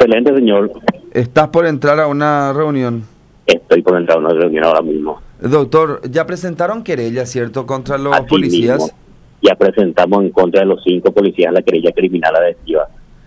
Excelente, señor. ¿Estás por entrar a una reunión? Estoy por entrar a una reunión ahora mismo. Doctor, ya presentaron querella, ¿cierto?, contra los Así policías. mismo, ya presentamos en contra de los 5 policías la querella criminal adhesiva.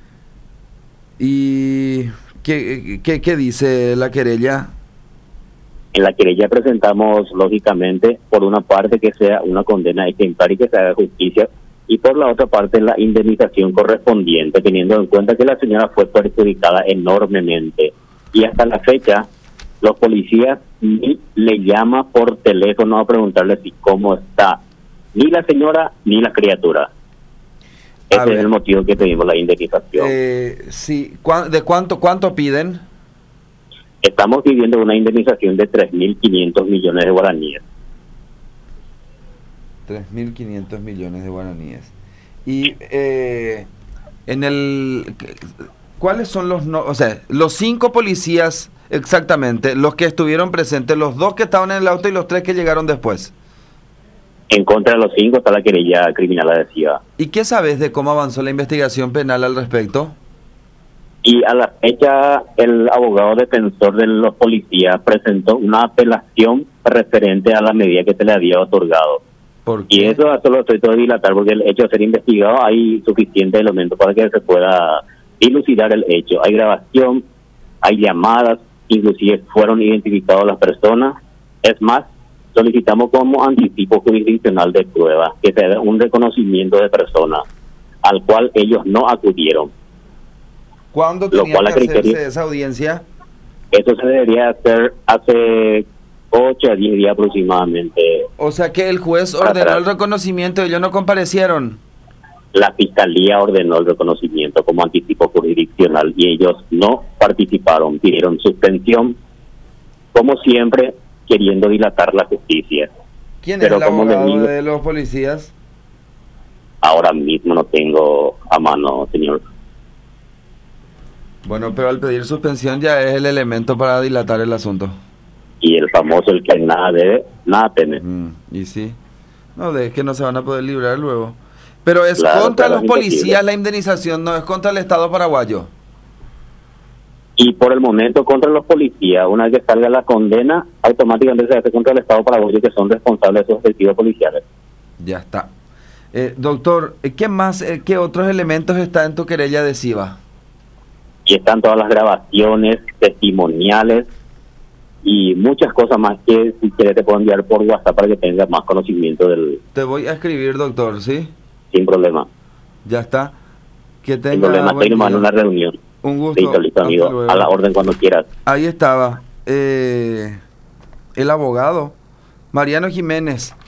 ¿Y qué dice la querella? En la querella presentamos, lógicamente, por una parte que sea una condena ejemplar y que se haga justicia, y por la otra parte la indemnización correspondiente, teniendo en cuenta que la señora fue perjudicada enormemente. Y hasta la fecha, los policías ni le llaman por teléfono a preguntarle si cómo está, ni la señora ni la criatura. Ese es el motivo que pedimos la indemnización. Sí. ¿De cuánto piden? Estamos pidiendo una indemnización de 3.500 millones de guaraníes. 3.500 millones de guaraníes. Y ¿cuáles son los 5 policías exactamente, los que estuvieron presentes, los 2 que estaban en el auto y los 3 que llegaron después? En contra de los 5 está la querella criminal adhesiva. ¿Y qué sabes de cómo avanzó la investigación penal al respecto? Y a la fecha, el abogado defensor de los policías presentó una apelación referente a la medida que se le había otorgado. ¿Por qué? Y eso solo estoy todo dilatar, porque el hecho de ser investigado hay suficientes elementos para que se pueda dilucidar el hecho. Hay grabación, hay llamadas, inclusive fueron identificadas las personas. Es más, solicitamos como anticipo jurisdiccional de prueba que se dé un reconocimiento de personas al cual ellos no acudieron. ¿Cuándo tenía que hacerse esa audiencia? Eso se debería hacer hace 8 a 10 días aproximadamente. O sea que el juez ordenó el reconocimiento y ellos no comparecieron. La fiscalía ordenó el reconocimiento como anticipo jurisdiccional y ellos no participaron, pidieron suspensión, como siempre, queriendo dilatar la justicia. ¿Quién es el abogado de los policías? Ahora mismo no tengo a mano, señor. Bueno, pero al pedir suspensión ya es el elemento para dilatar el asunto. Y el famoso, el que nada debe, nada teme. Y sí. No, es que no se van a poder librar luego. Pero es claro, contra los policías la indemnización, no es contra el Estado paraguayo. Y por el momento contra los policías, una vez que salga la condena, automáticamente se hace contra el Estado paraguayo, que son responsables de sus objetivos policiales. Ya está. Doctor, ¿qué más, qué otros elementos está en tu querella adhesiva? Y están todas las grabaciones, testimoniales y muchas cosas más que si quieres te puedo enviar por WhatsApp para que tengas más conocimiento del... Te voy a escribir, doctor, ¿sí? Sin problema. Ya está. Que tenga sin problema, estoy nomás en una reunión. Un gusto. Listo, listo, amigo. A la orden cuando quieras. Ahí estaba el abogado Mariano Jiménez.